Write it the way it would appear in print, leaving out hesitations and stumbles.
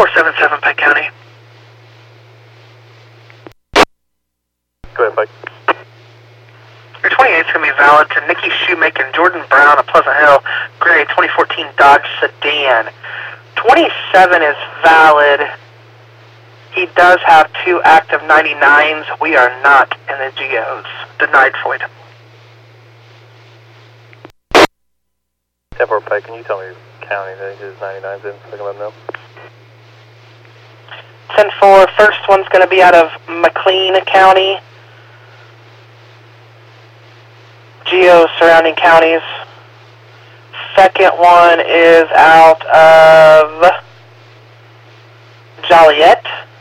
477 Pike County. Go ahead, Pike. Your 28 is going to be valid to Nikki Shoemaker and Jordan Brown of Pleasant Hill, gray 2014 Dodge Sedan. 27 is valid. He does have 2 active 99s. We are not in the GOs. Denied Floyd. 10-4 Pike, can you tell me county that his 99's in? So I can let him know. 10-4, first one's going to be out of McLean County. Geo surrounding counties. Second one is out of Joliet.